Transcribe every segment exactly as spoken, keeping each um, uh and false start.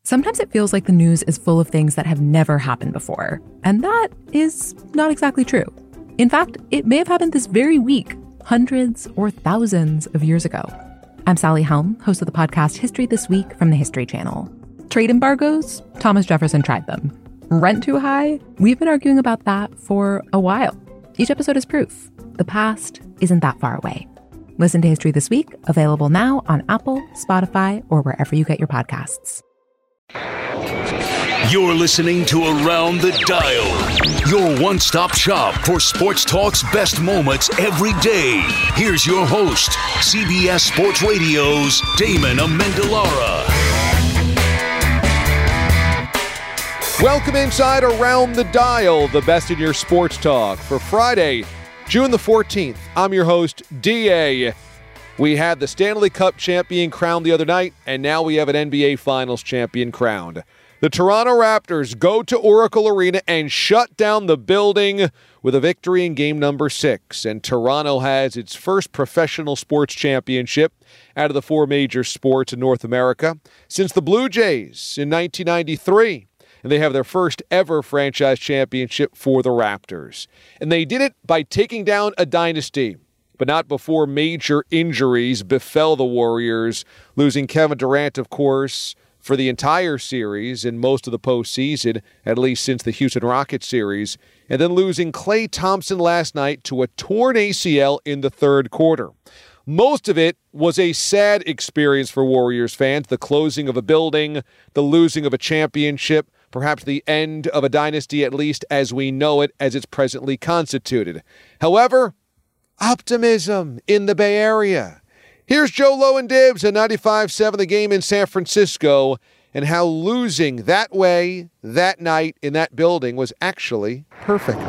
Sometimes it feels like the news is full of things that have never happened before, and that is not exactly true. In fact, it may have happened this very week, hundreds or thousands of years ago. I'm Sally Helm, host of the podcast History This Week from the History Channel. Trade embargoes? Thomas Jefferson tried them. Rent too high? We've been arguing about that for a while. Each episode is proof. The past isn't that far away. Listen to History This Week, available now on Apple, Spotify, or wherever you get your podcasts. You're listening to Around the Dial, your one-stop shop for sports talk's best moments every day. Here's your host, C B S Sports Radio's Damon Amendolara. Welcome inside Around the Dial, the best in your sports talk. For Friday, June the fourteenth, I'm your host, D A. We had the Stanley Cup champion crowned the other night, and now we have an N B A Finals champion crowned. The Toronto Raptors go to Oracle Arena and shut down the building with a victory in game number six. And Toronto has its first professional sports championship out of the four major sports in North America since the Blue Jays in nineteen ninety-three. And they have their first ever franchise championship for the Raptors. And they did it by taking down a dynasty, but not before major injuries befell the Warriors, losing Kevin Durant, of course, for the entire series and most of the postseason, at least since the Houston Rockets series, and then losing Klay Thompson last night to a torn A C L in the third quarter. Most of it was a sad experience for Warriors fans, the closing of a building, the losing of a championship, perhaps the end of a dynasty, at least as we know it, as it's presently constituted. However, optimism in the Bay Area. Here's Joe Lowen-Dibbs at ninety-five seven The Game in San Francisco, and how losing that way, that night, in that building was actually perfect.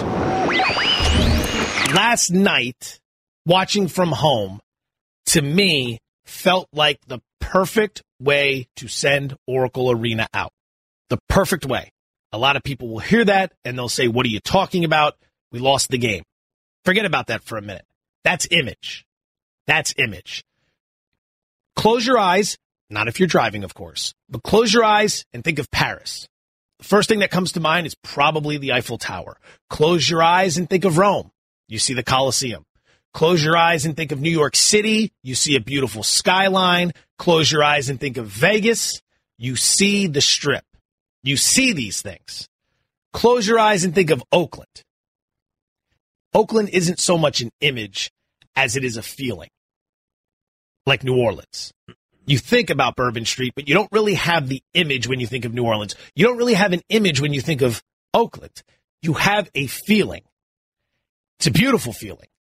Last night, watching from home, to me, felt like the perfect way to send Oracle Arena out. The perfect way. A lot of people will hear that, and they'll say, what are you talking about? We lost the game. Forget about that for a minute. That's image. That's image. Close your eyes, not if you're driving, of course, but close your eyes and think of Paris. The first thing that comes to mind is probably the Eiffel Tower. Close your eyes and think of Rome. You see the Colosseum. Close your eyes and think of New York City. You see a beautiful skyline. Close your eyes and think of Vegas. You see the Strip. You see these things. Close your eyes and think of Oakland. Oakland isn't so much an image as it is a feeling. Like New Orleans. You think about Bourbon Street, but you don't really have the image when you think of New Orleans. You don't really have an image when you think of Oakland. You have a feeling. It's a beautiful feeling.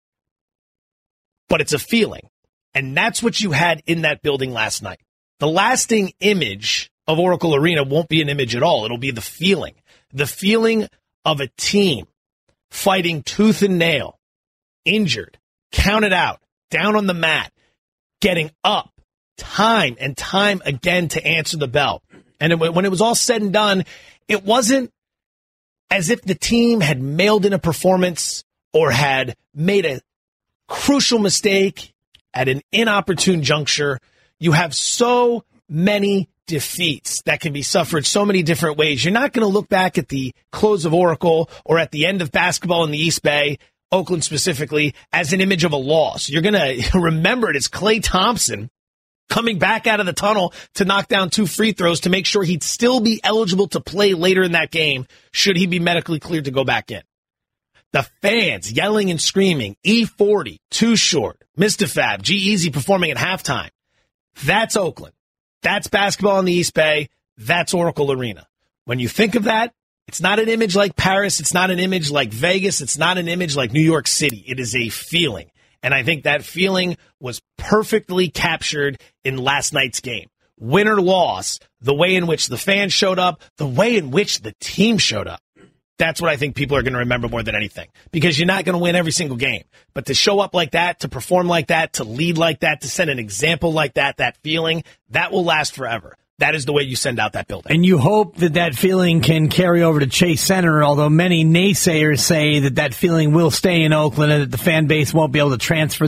But it's a feeling. And that's what you had in that building last night. The lasting image of Oracle Arena won't be an image at all. It'll be the feeling. The feeling of a team fighting tooth and nail, injured, counted out, down on the mat, getting up time and time again to answer the bell. And when it was all said and done, it wasn't as if the team had mailed in a performance or had made a crucial mistake at an inopportune juncture. You have so many defeats that can be suffered so many different ways. You're not going to look back at the close of Oracle or at the end of basketball in the East Bay, Oakland specifically, as an image of a loss. You're going to remember it as Klay Thompson coming back out of the tunnel to knock down two free throws to make sure he'd still be eligible to play later in that game should he be medically cleared to go back in. The fans yelling and screaming, E forty, Too Short, Mister Fab, G-Eazy performing at halftime. That's Oakland. That's basketball in the East Bay. That's Oracle Arena. When you think of that, it's not an image like Paris. It's not an image like Vegas. It's not an image like New York City. It is a feeling. And I think that feeling was perfectly captured in last night's game. Win or loss, the way in which the fans showed up, the way in which the team showed up. That's what I think people are going to remember more than anything. Because you're not going to win every single game. But to show up like that, to perform like that, to lead like that, to set an example like that, that feeling, that will last forever. That is the way you send out that building. And you hope that that feeling can carry over to Chase Center, although many naysayers say that that feeling will stay in Oakland and that the fan base won't be able to transfer that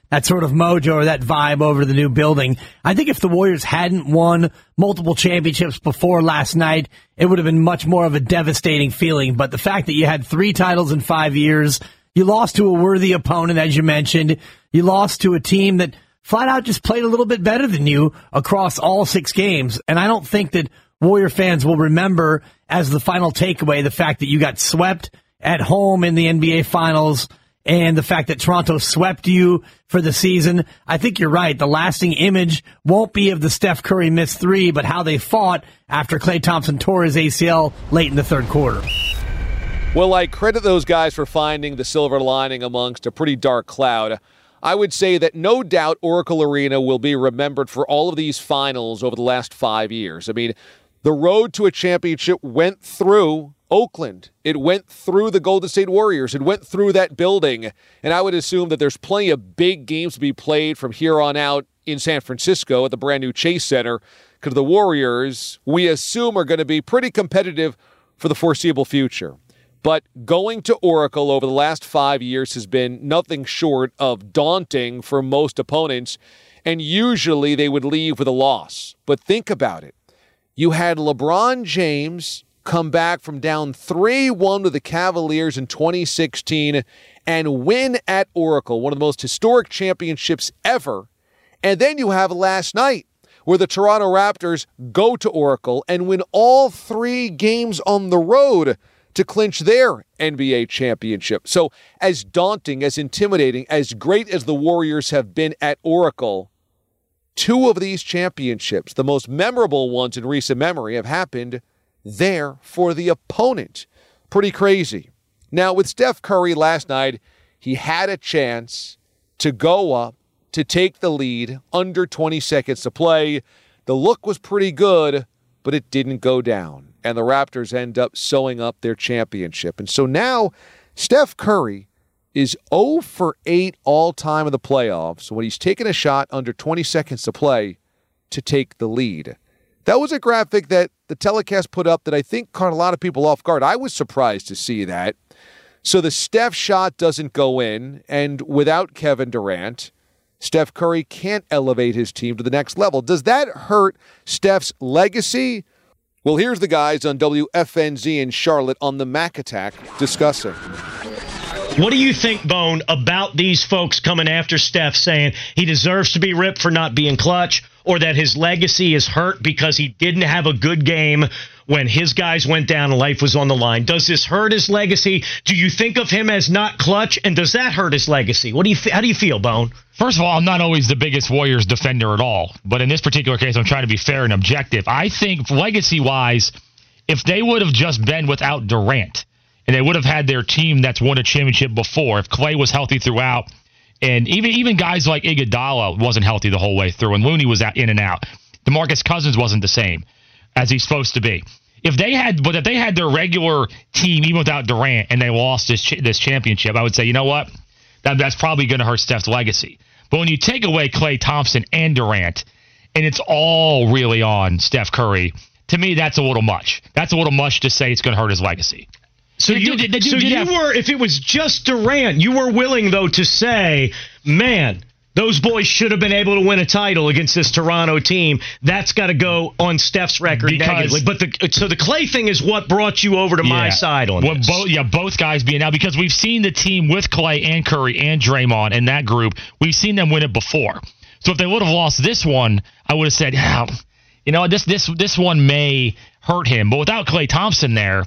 that sort of mojo or that vibe over the new building. I think if the Warriors hadn't won multiple championships before last night, it would have been much more of a devastating feeling. But the fact that you had three titles in five years, you lost to a worthy opponent, as you mentioned, you lost to a team that flat out just played a little bit better than you across all six games. And I don't think that Warrior fans will remember as the final takeaway the fact that you got swept at home in the N B A Finals and the fact that Toronto swept you for the season. I think you're right. The lasting image won't be of the Steph Curry missed three, but how they fought after Klay Thompson tore his A C L late in the third quarter. Well, I credit those guys for finding the silver lining amongst a pretty dark cloud. I would say that no doubt Oracle Arena will be remembered for all of these finals over the last five years. I mean, the road to a championship went through Oakland. It went through the Golden State Warriors. It went through that building. And I would assume that there's plenty of big games to be played from here on out in San Francisco at the brand new Chase Center, because the Warriors, we assume, are going to be pretty competitive for the foreseeable future. But going to Oracle over the last five years has been nothing short of daunting for most opponents, and usually they would leave with a loss. But think about it. You had LeBron James come back from down three one to the Cavaliers in twenty sixteen and win at Oracle, one of the most historic championships ever. And then you have last night, where the Toronto Raptors go to Oracle and win all three games on the road to clinch their N B A championship. So as daunting, as intimidating, as great as the Warriors have been at Oracle, two of these championships, the most memorable ones in recent memory, have happened there for the opponent. Pretty crazy. Now, with Steph Curry last night, he had a chance to go up, to take the lead, under twenty seconds to play. The look was pretty good, but it didn't go down. And the Raptors end up sewing up their championship. And so now Steph Curry is zero for eight all-time in the playoffs when he's taken a shot under twenty seconds to play to take the lead. That was a graphic that the telecast put up that I think caught a lot of people off guard. I was surprised to see that. So the Steph shot doesn't go in, and without Kevin Durant, Steph Curry can't elevate his team to the next level. Does that hurt Steph's legacy? Well, here's the guys on W F N Z in Charlotte on the Mac Attack discussing. What do you think, Bone, about these folks coming after Steph saying he deserves to be ripped for not being clutch, or that his legacy is hurt because he didn't have a good game when his guys went down and life was on the line? Does this hurt his legacy? Do you think of him as not clutch, and does that hurt his legacy? What do you? How do you feel, Bone? First of all, I'm not always the biggest Warriors defender at all, but in this particular case, I'm trying to be fair and objective. I think legacy-wise, if they would have just been without Durant, and they would have had their team that's won a championship before, if Klay was healthy throughout, and even even guys like Iguodala wasn't healthy the whole way through, and Looney was out, in and out, DeMarcus Cousins wasn't the same as he's supposed to be. If they had, but if they had their regular team, even without Durant, and they lost this this championship, I would say, you know what? That, that's probably going to hurt Steph's legacy. But when you take away Klay Thompson and Durant, and it's all really on Steph Curry, to me, that's a little much. That's a little much to say it's going to hurt his legacy. So They you, do- they do- so did you have- were, if it was just Durant, you were willing, though, to say, man, those boys should have been able to win a title against this Toronto team. That's got to go on Steph's record Because- negatively. But the, so the Klay thing is what brought you over to my Yeah. side on Well, this. both, yeah, both guys being out, because we've seen the team with Klay and Curry and Draymond and that group, we've seen them win it before. So if they would have lost this one, I would have said, yeah, you know, this this this one may hurt him. But without Klay Thompson there,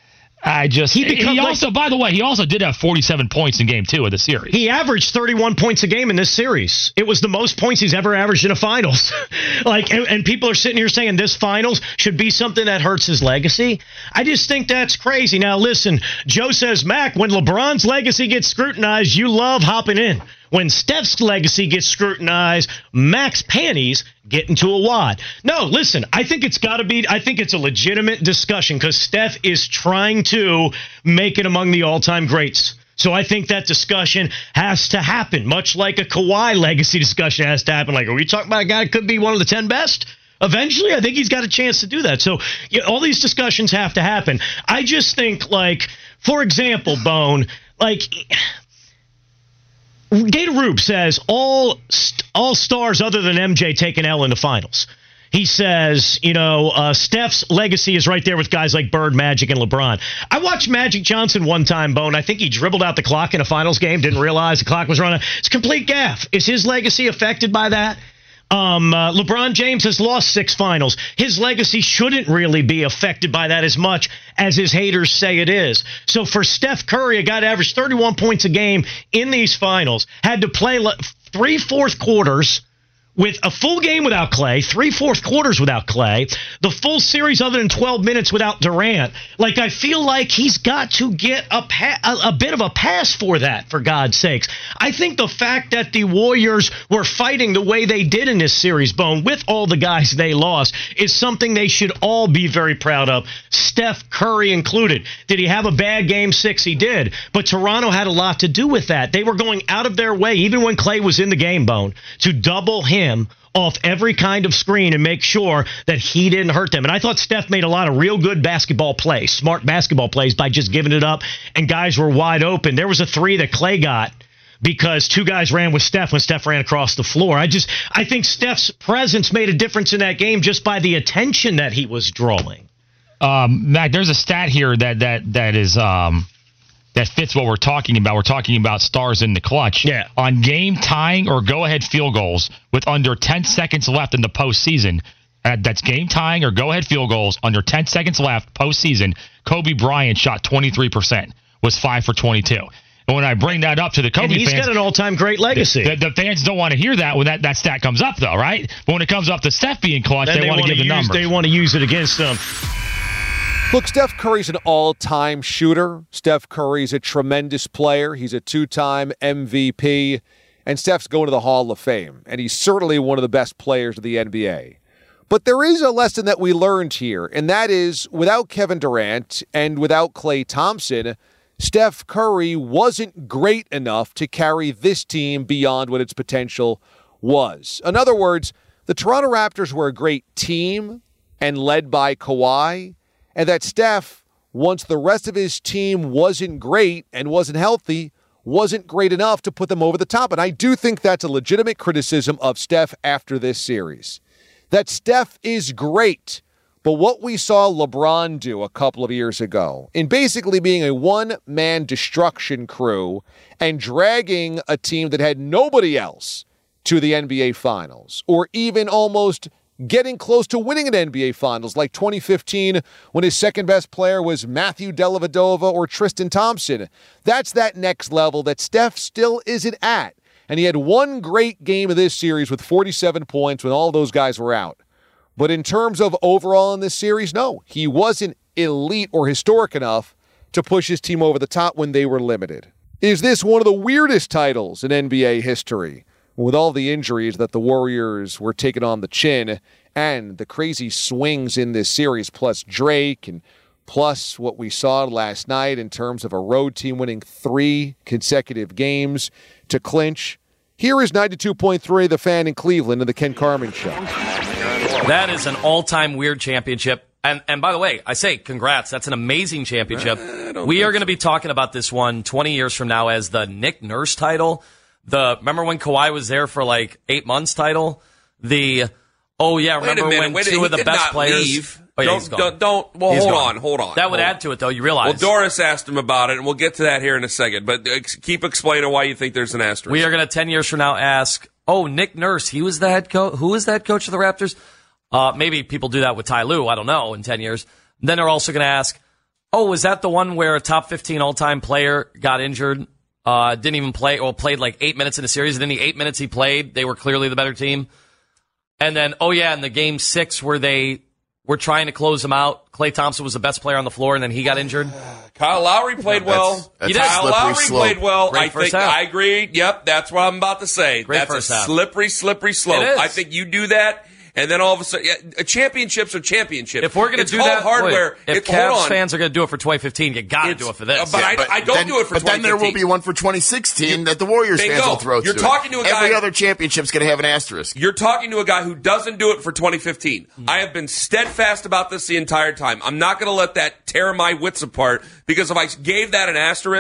I just He he, become like- also, by the way, he also did have forty-seven points in game two of the series. He averaged thirty-one points a game in this series. It was the most points he's ever averaged in a finals. like, and, and people are sitting here saying this finals should be something that hurts his legacy. I just think that's crazy. Now, listen, Joe says, Mac, when LeBron's legacy gets scrutinized, you love hopping in. When Steph's legacy gets scrutinized, Mac's panties get into a wad. No, listen, I think it's got to be, I think it's a legitimate discussion because Steph is trying to make it among the all-time greats. So I think that discussion has to happen, much like a Kawhi legacy discussion has to happen. Like, are we talking about a guy that could be one of the ten best? Eventually, I think he's got a chance to do that. So you know, all these discussions have to happen. I just think, like, for example, Bone, like... Gator Rube says all all stars other than M J take an L in the finals. He says, you know, uh, Steph's legacy is right there with guys like Bird, Magic, and LeBron. I watched Magic Johnson one time, Bone. I think he dribbled out the clock in a finals game, didn't realize the clock was running. It's a complete gaffe. Is his legacy affected by that? Um, uh, LeBron James has lost six finals. His legacy shouldn't really be affected by that as much as his haters say it is. So for Steph Curry, a guy that averaged thirty-one points a game in these finals, had to play le- three fourth quarters with a full game without Clay, three fourth quarters without Clay, the full series other than twelve minutes without Durant. Like, I feel like he's got to get a, pa- a, a bit of a pass for that, for God's sakes. I think the fact that the Warriors were fighting the way they did in this series, Bone, with all the guys they lost, is something they should all be very proud of, Steph Curry included. Did he have a bad game six? He did. But Toronto had a lot to do with that. They were going out of their way, even when Clay was in the game, Bone, to double him off every kind of screen and make sure that he didn't hurt them. And I thought Steph made a lot of real good basketball plays, smart basketball plays, by just giving it up, and guys were wide open. There was a three that Clay got because two guys ran with Steph when Steph ran across the floor. I just, I think Steph's presence made a difference in that game just by the attention that he was drawing. Um, Mac, there's a stat here that that that is um, that fits what we're talking about. We're talking about stars in the clutch. Yeah. On game tying or go-ahead field goals with under ten seconds left in the postseason, uh, that's game tying or go-ahead field goals under ten seconds left postseason, Kobe Bryant shot twenty-three percent, was five for twenty-two. And when I bring that up to the Kobe and he's fans, got an all-time great legacy. The, the, the fans don't want to hear that when that, that stat comes up, though, right? But when it comes up to Steph being clutch, Then they, they want to give the use, numbers. They want to use it against them. Look, Steph Curry's an all-time shooter. Steph Curry's a tremendous player. He's a two-time M V P. And Steph's going to the Hall of Fame. And he's certainly one of the best players of the N B A. But there is a lesson that we learned here, and that is without Kevin Durant and without Klay Thompson, Steph Curry wasn't great enough to carry this team beyond what its potential was. In other words, the Toronto Raptors were a great team and led by Kawhi, and that Steph, once the rest of his team wasn't great and wasn't healthy, wasn't great enough to put them over the top. And I do think that's a legitimate criticism of Steph after this series. That Steph is great, but what we saw LeBron do a couple of years ago, in basically being a one-man destruction crew and dragging a team that had nobody else to the N B A Finals, or even almost getting close to winning an N B A Finals, like twenty fifteen when his second-best player was Matthew Dellavedova or Tristan Thompson. That's that next level that Steph still isn't at. And he had one great game of this series with forty-seven points when all those guys were out. But in terms of overall in this series, no, he wasn't elite or historic enough to push his team over the top when they were limited. Is this one of the weirdest titles in N B A history? With all the injuries that the Warriors were taking on the chin and the crazy swings in this series, plus Drake and plus what we saw last night in terms of a road team winning three consecutive games to clinch. Here is ninety-two point three, The Fan in Cleveland, and the Ken Carman Show. That is an all-time weird championship. And and by the way, I say congrats. That's an amazing championship. We are going to be talking about this one twenty years from now as the Nick Nurse title. The remember when Kawhi was there for like eight months title? The oh yeah, remember when Wait two of the best players leave. Oh, yeah, don't, he's gone. don't don't well He's hold gone. on, hold on. That would hold add on. to it though, you realize. Well, Doris asked him about it, and we'll get to that here in a second. But uh, keep explaining why you think there's an asterisk. We are going to ten years from now ask, oh, Nick Nurse, he was the head coach. Who was the head coach of the Raptors? Uh, maybe people do that with Ty Lue. I don't know. In ten years, then they're also going to ask, oh, was that the one where a top fifteen all-time player got injured? Uh, didn't even play, or played like eight minutes in a series, and in the eight minutes he played, they were clearly the better team. And then, oh yeah, in the game six where they were trying to close him out, Klay Thompson was the best player on the floor, and then he got injured. Kyle Lowry played well. That's, that's He did. Kyle Lowry slope. played well. Great I first think half. I agree. Yep, that's what I'm about to say. Great that's first a half. slippery, slippery slope. It is. I think you do that, and then all of a sudden, yeah, championships are championships. If we're going to it's do called that, hardware. wait, if it's, Cavs hold on. fans are going to do it for twenty fifteen, you got to It's- do it for this. uh, but I- But I don't then, do it for But then there will twenty fifteen. be one for twenty sixteen that the Warriors Bingo. fans will throw You're to talking it. to a guy- Every other championship's going to have an asterisk. You're talking to a guy who doesn't do it for twenty fifteen. Hmm. I have been steadfast about this the entire time. I'm not going to let that tear my wits apart, because if I gave that an asterisk,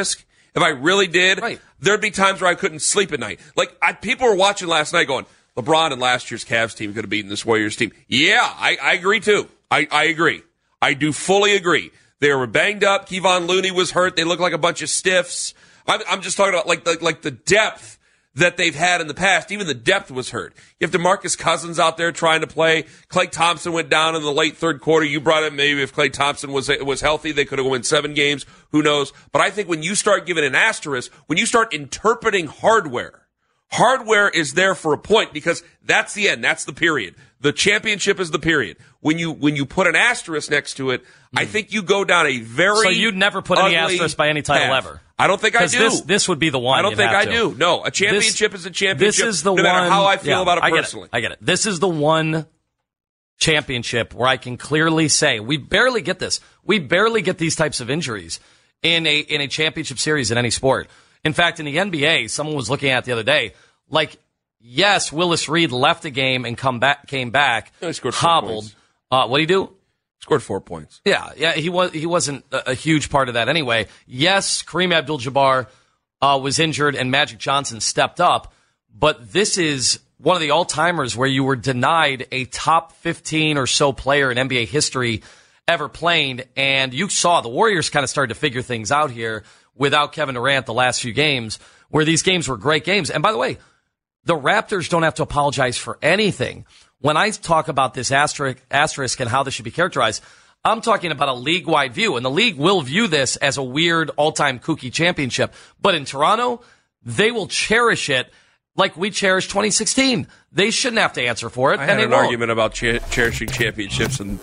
if I really did, right. there'd be times where I couldn't sleep at night. Like, I, people were watching last night going, LeBron and last year's Cavs team could have beaten this Warriors team. Yeah, I, I agree too. I, I agree. I do fully agree. They were banged up. Kevon Looney was hurt. They look like a bunch of stiffs. I'm, I'm just talking about like the, like the depth that they've had in the past. Even the depth was hurt. You have DeMarcus Cousins out there trying to play. Klay Thompson went down in the late third quarter. You brought it. Maybe if Klay Thompson was was healthy, they could have won seven games. Who knows? But I think when you start giving an asterisk, when you start interpreting hardware, hardware is there for a point because that's the end. That's the period. The championship is the period. When you when you put an asterisk next to it, mm. I think you go down a very So you'd never put any asterisk by any title path. ever? I don't think I do. This, this would be the one. I don't think I to. do. No, a championship this, is a championship. This is the no one. matter how I feel yeah, about it I personally. Get it, I get it. This is the one championship where I can clearly say we barely get this. We barely get these types of injuries in a in a championship series in any sport. In fact, in the N B A, someone was looking at it the other day. Like, yes, Willis Reed left a game and come back, came back, he scored hobbled. Uh, what did he do? Scored four points. Yeah, yeah, he was he wasn't a, a huge part of that anyway. Yes, Kareem Abdul-Jabbar uh, was injured and Magic Johnson stepped up, but this is one of the all-timers where you were denied a top fifteen or so player in N B A history ever playing, and you saw the Warriors kind of started to figure things out here without Kevin Durant the last few games, where these games were great games. And by the way, the Raptors don't have to apologize for anything. When I talk about this asterisk, asterisk and how this should be characterized, I'm talking about a league-wide view, and the league will view this as a weird all-time kooky championship. But in Toronto, they will cherish it like we cherished twenty sixteen. They shouldn't have to answer for it. I and had they an won't. argument about cher- cherishing championships in the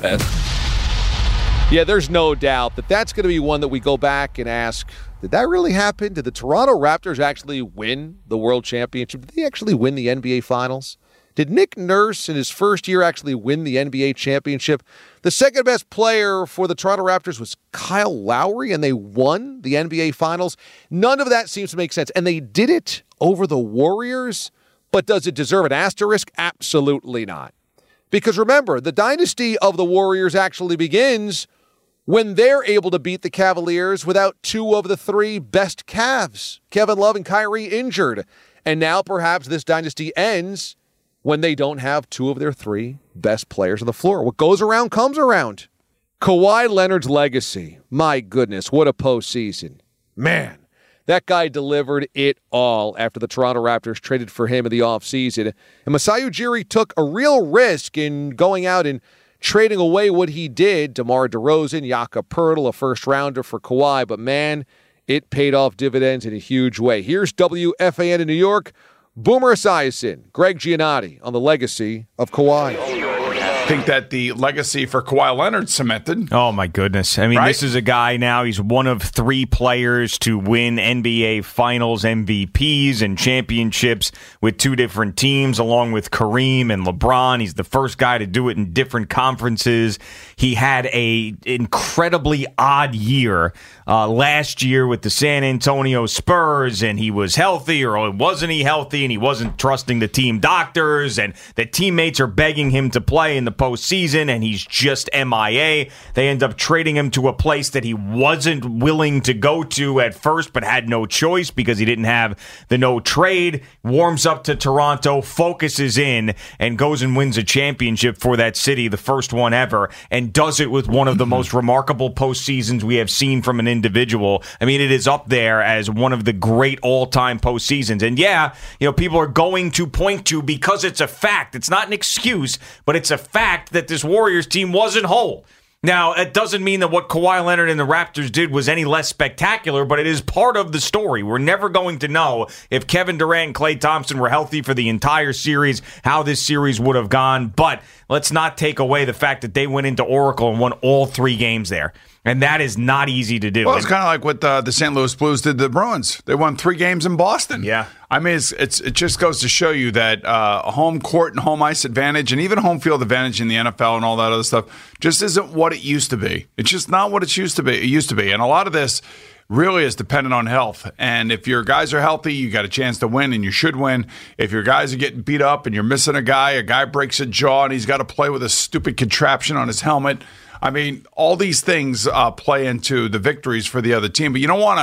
past. Yeah, there's no doubt that that's going to be one that we go back and ask, did that really happen? Did the Toronto Raptors actually win the World Championship? Did they actually win the N B A Finals? Did Nick Nurse in his first year actually win the N B A championship? The second best player for the Toronto Raptors was Kyle Lowry, and they won the N B A Finals. None of that seems to make sense. And they did it over the Warriors. But does it deserve an asterisk? Absolutely not. Because remember, the dynasty of the Warriors actually begins when they're able to beat the Cavaliers without two of the three best Cavs, Kevin Love and Kyrie, injured. And now perhaps this dynasty ends when they don't have two of their three best players on the floor. What goes around comes around. Kawhi Leonard's legacy. My goodness, what a postseason. Man, that guy delivered it all after the Toronto Raptors traded for him in the offseason. And Masai Ujiri took a real risk in going out and trading away what he did. DeMar DeRozan, Jakob Poeltl, a first-rounder for Kawhi. But man, it paid off dividends in a huge way. Here's W F A N in New York. Boomer Esiason, Greg Giannotti on the legacy of Kawhi. I think that the legacy for Kawhi Leonard cemented. Oh, my goodness. I mean, right? This is a guy now, he's one of three players to win N B A Finals M V Ps and championships with two different teams, along with Kareem and LeBron. He's the first guy to do it in different conferences. He had a incredibly odd year uh, last year with the San Antonio Spurs, and he was healthy, or wasn't he healthy, and he wasn't trusting the team doctors, and the teammates are begging him to play in the postseason, and he's just M I A. They end up trading him to a place that he wasn't willing to go to at first, but had no choice because he didn't have the no trade. Warms up to Toronto, focuses in, and goes and wins a championship for that city, the first one ever, and does it with one of the most remarkable postseasons we have seen from an individual. I mean, it is up there as one of the great all-time postseasons. And yeah, you know, people are going to point to, because it's a fact, it's not an excuse, but it's a fact that this Warriors team wasn't whole. Now, it doesn't mean that what Kawhi Leonard and the Raptors did was any less spectacular, but it is part of the story. We're never going to know if Kevin Durant and Klay Thompson were healthy for the entire series, how this series would have gone. But let's not take away the fact that they went into Oracle and won all three games there. And that is not easy to do. Well, it's kind of like what uh, the Saint Louis Blues did to the Bruins. They won three games in Boston. Yeah. I mean, it's, it's it just goes to show you that uh, home court and home ice advantage and even home field advantage in the N F L and all that other stuff just isn't what it used to be. It's just not what it used to be. It used to be. And a lot of this really is dependent on health. And if your guys are healthy, you got a chance to win, and you should win. If your guys are getting beat up and you're missing a guy, a guy breaks a jaw and he's got to play with a stupid contraption on his helmet. I mean, all these things uh, play into the victories for the other team. But you don't want to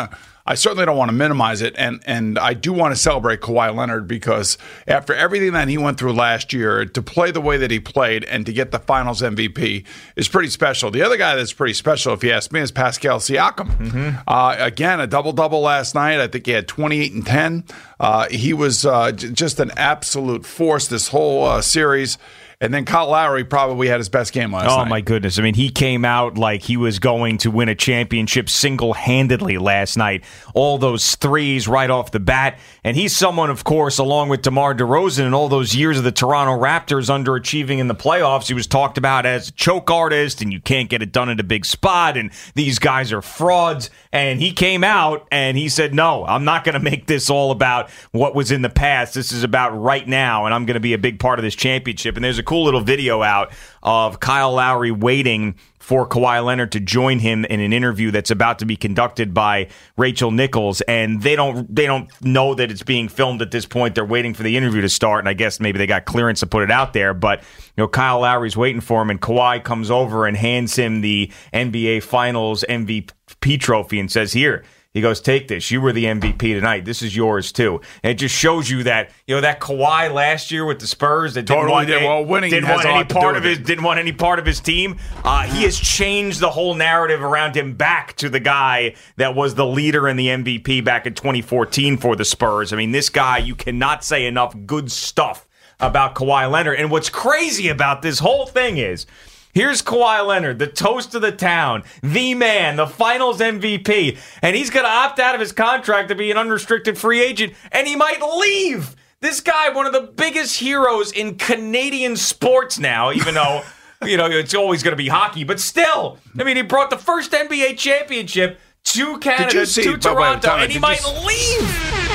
I certainly don't want to minimize it, and and I do want to celebrate Kawhi Leonard because after everything that he went through last year, to play the way that he played and to get the Finals M V P is pretty special. The other guy that's pretty special, if you ask me, is Pascal Siakam. Mm-hmm. Uh, again, a double-double last night. I think he had twenty-eight and ten. Uh, he was uh, j- just an absolute force this whole uh, series. And then Kyle Lowry probably had his best game last oh, night. Oh, my goodness. I mean, he came out like he was going to win a championship single-handedly last night. All those threes right off the bat. And he's someone, of course, along with DeMar DeRozan and all those years of the Toronto Raptors underachieving in the playoffs, he was talked about as a choke artist, and you can't get it done in a big spot, and these guys are frauds. And he came out and he said, no, I'm not going to make this all about what was in the past. This is about right now, and I'm going to be a big part of this championship. And there's a cool little video out of Kyle Lowry waiting for Kawhi Leonard to join him in an interview that's about to be conducted by Rachel Nichols, and they don't they don't know that it's being filmed at this point. They're waiting for the interview to start, and I guess maybe they got clearance to put it out there. But you know, Kyle Lowry's waiting for him, and Kawhi comes over and hands him the N B A Finals M V P trophy and says, "Here." He goes, take this. You were the M V P tonight. This is yours, too. And it just shows you that, you know, that Kawhi last year with the Spurs that didn't totally want, did. Well, winning didn't has want a any lot to part do of with his it. didn't want any part of his team. Uh, he has changed the whole narrative around him back to the guy that was the leader in the M V P back in twenty fourteen for the Spurs. I mean, this guy, you cannot say enough good stuff about Kawhi Leonard. And what's crazy about this whole thing is, here's Kawhi Leonard, the toast of the town, the man, the Finals M V P, and he's going to opt out of his contract to be an unrestricted free agent, and he might leave. This guy, one of the biggest heroes in Canadian sports now, even though, you know, it's always going to be hockey, but still, I mean, he brought the first N B A championship to Canada, see, to Toronto, wait, wait, and he did might you, leave.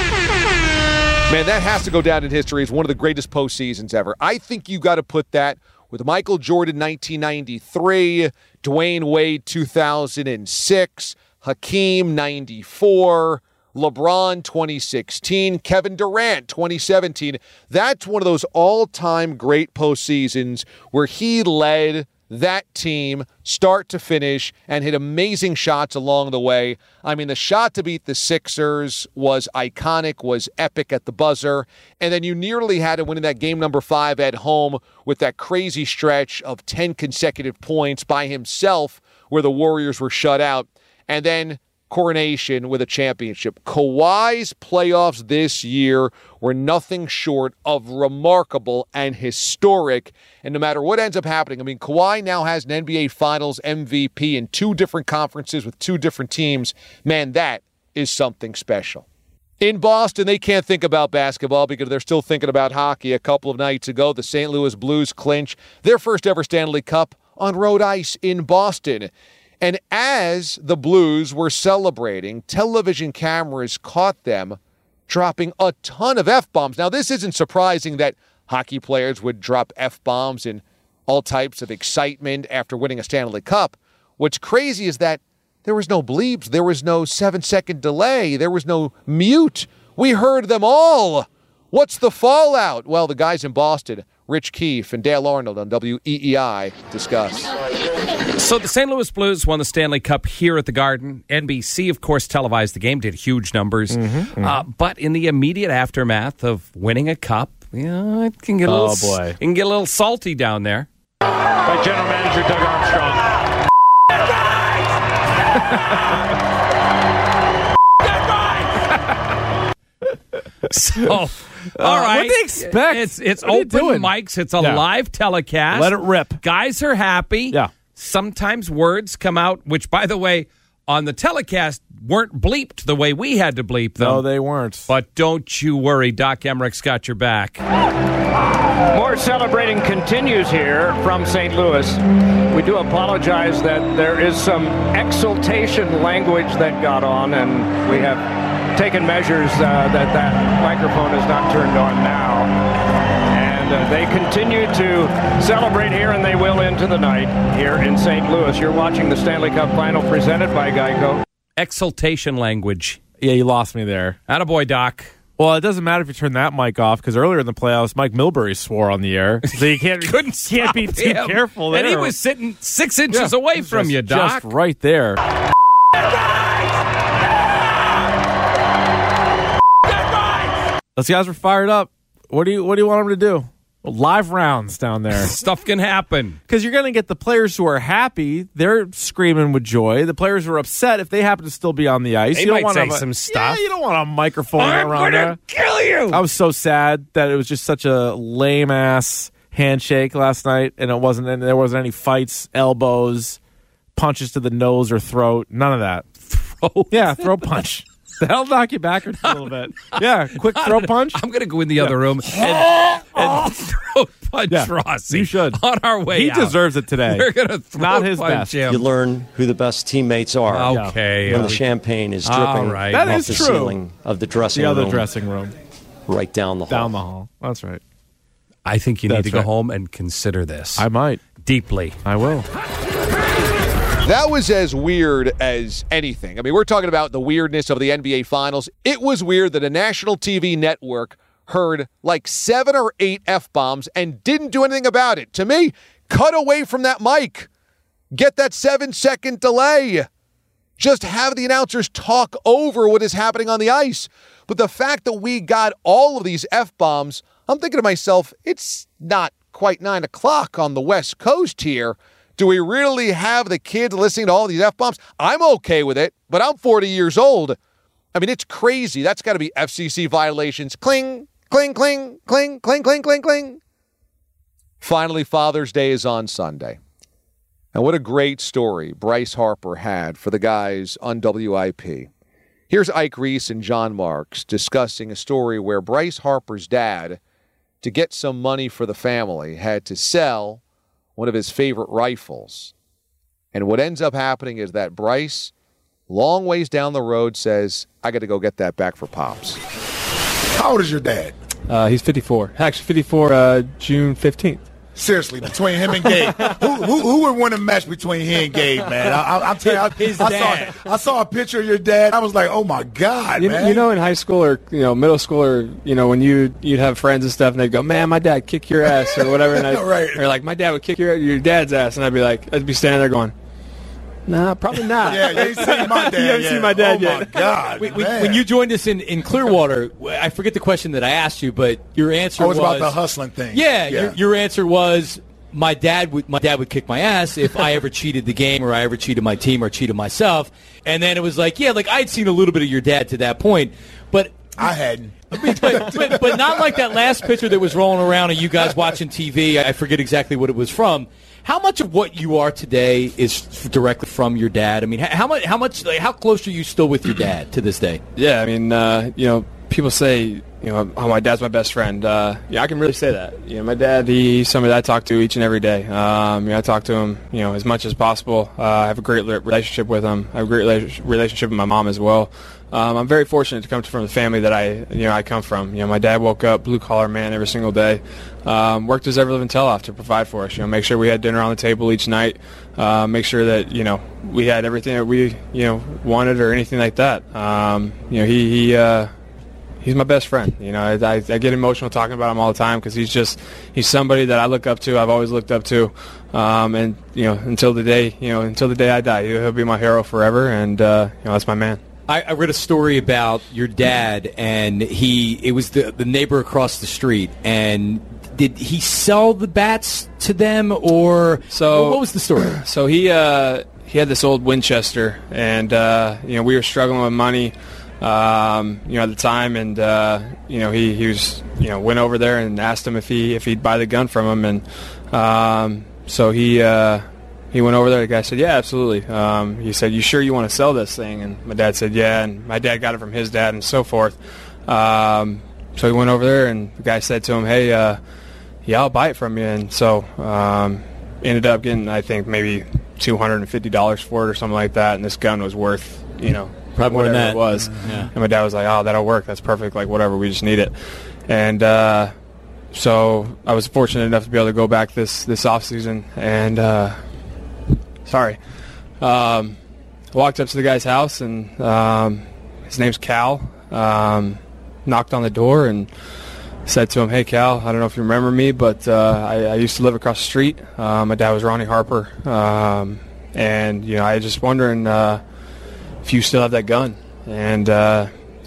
Man, that has to go down in history as one of the greatest postseasons ever. I think you got to put that with Michael Jordan nineteen ninety-three, Dwayne Wade two thousand six, Hakeem ninety-four, LeBron twenty sixteen, Kevin Durant twenty seventeen. That's one of those all-time great postseasons where he led that team start to finish and hit amazing shots along the way. I mean, the shot to beat the Sixers was iconic, was epic at the buzzer. And then you nearly had to win in that game number five at home with that crazy stretch of ten consecutive points by himself where the Warriors were shut out. And then coronation with a championship. Kawhi's playoffs this year were nothing short of remarkable and historic. And no matter what ends up happening, I mean, Kawhi now has an N B A Finals M V P in two different conferences with two different teams. Man, that is something special. In Boston, they can't think about basketball because they're still thinking about hockey. A couple of nights ago, the Saint Louis Blues clinch their first ever Stanley Cup on road ice in Boston. And as the Blues were celebrating, television cameras caught them dropping a ton of F-bombs. Now, this isn't surprising that hockey players would drop F-bombs in all types of excitement after winning a Stanley Cup. What's crazy is that there was no bleeps. There was no seven-second delay. There was no mute. We heard them all. What's the fallout? Well, the guys in Boston, Rich Keefe and Dale Arnold on W E E I, discuss. So the Saint Louis Blues won the Stanley Cup here at the Garden. N B C, of course, televised the game, did huge numbers. Mm-hmm, mm-hmm. Uh, but in the immediate aftermath of winning a cup, you know, it can get a little, oh boy. It can get a little salty down there. By General Manager Doug Armstrong. So, all uh, right. What do they expect? It's it's what open mics. It's a yeah. live telecast. Let it rip. Guys are happy. Yeah. Sometimes words come out, which, by the way, on the telecast weren't bleeped the way we had to bleep them. No, they weren't. But don't you worry. Doc Emmerich's got your back. More celebrating continues here from Saint Louis. We do apologize that there is some exultation language that got on, and we have taken measures uh, that that microphone is not turned on now. And uh, they continue to celebrate here, and they will into the night here in Saint Louis. You're watching the Stanley Cup Final presented by Geico. Exultation language. Yeah, you lost me there. Attaboy, Doc. Well, it doesn't matter if you turn that mic off, because earlier in the playoffs, Mike Milbury swore on the air. So you can't, Couldn't can't be too him. careful there. And he was sitting six inches yeah, away from just, you, Doc. Just right there. Those guys were fired up. What do you What do you want them to do? Well, live rounds down there. Stuff can happen. Because you're going to get the players who are happy. They're screaming with joy. The players who are upset, if they happen to still be on the ice. They you don't might want say to, some stuff. Yeah, you don't want a microphone I'm around gonna there. kill you. I was so sad that it was just such a lame-ass handshake last night, and it wasn't. And there wasn't any fights, elbows, punches to the nose or throat. None of that. Throw? Yeah, throw punch. That'll knock you backwards a little bit. Yeah, quick throw punch. I'm going to go in the yeah. other room and, and throw punch yeah, Rossi. You should. On our way He out. deserves it today. We're going to throw Not his punch best. him. You learn who the best teammates are. Okay. When the champagne is dripping right. That off is the true. ceiling of the dressing the other room. dressing room. Right down the hall. Down the hall. That's right. I think you need That's to go right. home and consider this. I might. Deeply. I will. That was as weird as anything. I mean, we're talking about the weirdness of the N B A Finals. It was weird that a national T V network heard like seven or eight F-bombs and didn't do anything about it. To me, cut away from that mic. Get that seven-second delay. Just have the announcers talk over what is happening on the ice. But the fact that we got all of these F-bombs, I'm thinking to myself, it's not quite nine o'clock on the West Coast here. Do we really have the kids listening to all these F-bombs? I'm okay with it, but I'm forty years old. I mean, it's crazy. That's got to be F C C violations. Cling, cling, cling, cling, cling, cling, cling, cling. Finally, Father's Day is on Sunday. And what a great story Bryce Harper had for the guys on W I P. Here's Ike Reese and John Marks discussing a story where Bryce Harper's dad, to get some money for the family, had to sell one of his favorite rifles. And what ends up happening is that Bryce, long ways down the road, says, I got to go get that back for Pops. How old is your dad? Uh, he's fifty-four. Actually, fifty-four uh, June fifteenth. Seriously, between him and Gabe, who, who, who would win a match between he and Gabe, man? I, I, I'm telling you, His I, I, dad. saw, I saw a picture of your dad. I was like, oh, my God, You, man. you know, in high school or you know middle school or you know when you you'd have friends and stuff, and they'd go, "Man, my dad kick your ass" or whatever, and I'd, Right. or like my dad would kick your your dad's ass, and I'd be like, I'd be standing there going, "Nah, probably not." Yeah, you ain't seen my dad You haven't yet. seen my dad oh, yet. my God, When, when, man. when you joined us in, in Clearwater, I forget the question that I asked you, but your answer Oh, it was was about the hustling thing. Yeah, Yeah. Your, your answer was my dad would my dad would kick my ass if I ever cheated the game or I ever cheated my team or cheated myself. And then it was like, yeah, like I'd seen a little bit of your dad to that point, but I hadn't. but, but, but not like that last picture that was rolling around of you guys watching T V. I forget exactly what it was from. How much of what you are today is directly from your dad? I mean, how much? How much? Like, how close are you still with your dad to this day? Yeah, I mean, uh, you know, people say, you know, oh, my dad's my best friend. Uh, yeah, I can really say that. You know, my dad, he, he's somebody that I talk to each and every day. Um, you know, I talk to him, you know, as much as possible. Uh, I have a great relationship with him. I have a great relationship with my mom as well. Um, I'm very fortunate to come from the family that I, you know, I come from. You know, my dad woke up blue collar man every single day, um, worked his ever living tail off to provide for us. You know, make sure we had dinner on the table each night, uh, make sure that you know we had everything that we, you know, wanted or anything like that. Um, you know, he he uh, he's my best friend. You know, I, I, I get emotional talking about him all the time because he's just he's somebody that I look up to. I've always looked up to, um, and you know, until the day, you know, until the day I die, he'll be my hero forever, and uh, you know, that's my man. I, I read a story about your dad, and he it was the the neighbor across the street, and did he sell the bats to them, or so? What was the story? So he uh, he had this old Winchester, and uh, you know we were struggling with money, um, you know at the time, and uh, you know he, he was you know went over there and asked him if he if he'd buy the gun from him, and um, so he. Uh, He went over there. The guy said, yeah, absolutely. Um, he said, you sure you want to sell this thing? And my dad said, yeah. And my dad got it from his dad and so forth. Um, so he went over there, and the guy said to him, hey, uh, yeah, I'll buy it from you. And so um, ended up getting, I think, maybe two hundred fifty dollars for it or something like that. And this gun was worth, you know, probably more than whatever that. it was. Yeah. And my dad was like, oh, that'll work. That's perfect. Like, whatever. We just need it. And uh, so I was fortunate enough to be able to go back this, this offseason and uh, – Sorry. Um, I walked up to the guy's house, and um, his name's Cal. Um, knocked on the door and said to him, hey, Cal, I don't know if you remember me, but uh, I, I used to live across the street. Uh, my dad was Ronnie Harper. Um, and, you know, I was just wondering uh, if you still have that gun. And uh,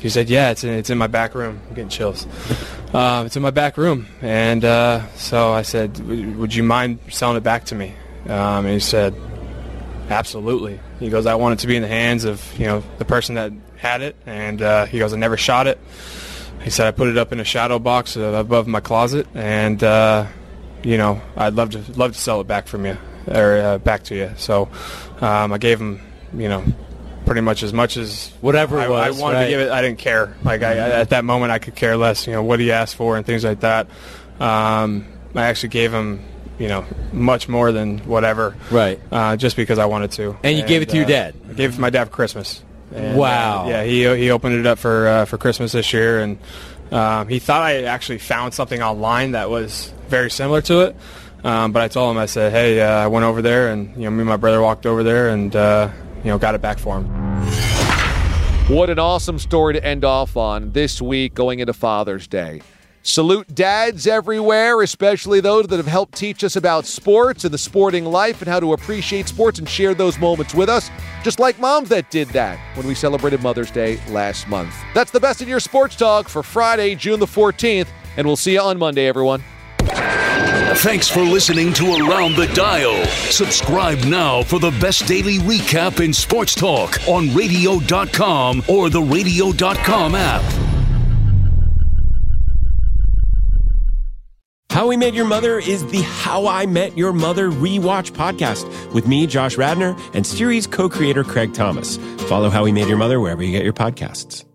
he said, yeah, it's in, it's in my back room. I'm getting chills. Uh, it's in my back room. And uh, so I said, would you mind selling it back to me? Um, and he said, absolutely. He goes, I want it to be in the hands of, you know, the person that had it. And uh, he goes, I never shot it. He said, I put it up in a shadow box above my closet. And, uh, you know, I'd love to love to sell it back from you, or uh, back to you. So um, I gave him, you know, pretty much as much as whatever it I, was. I wanted right. to give it. I didn't care. Like I, at that moment, I could care less. You know what he asked for and things like that. Um, I actually gave him, you know, much more than whatever. Right. Uh, just because I wanted to. And you gave it to your uh, dad. I gave it to my dad for Christmas. And, wow. Uh, yeah, he he opened it up for uh, for Christmas this year, and um, he thought I actually found something online that was very similar to it. Um, but I told him, I said, hey, uh, I went over there, and you know, me and my brother walked over there, and uh, you know, got it back for him. What an awesome story to end off on this week going into Father's Day. Salute dads everywhere, especially those that have helped teach us about sports and the sporting life and how to appreciate sports and share those moments with us, just like moms that did that when we celebrated Mother's Day last month. That's the Best in Your Sports Talk for Friday, June the fourteenth, and we'll see you on Monday, everyone. Thanks for listening to Around the Dial. Subscribe now for the best daily recap in sports talk on radio dot com or the radio dot com app. How We Met Your Mother is the How I Met Your Mother rewatch podcast with me, Josh Radnor, and series co-creator Craig Thomas. Follow How We Met Your Mother wherever you get your podcasts.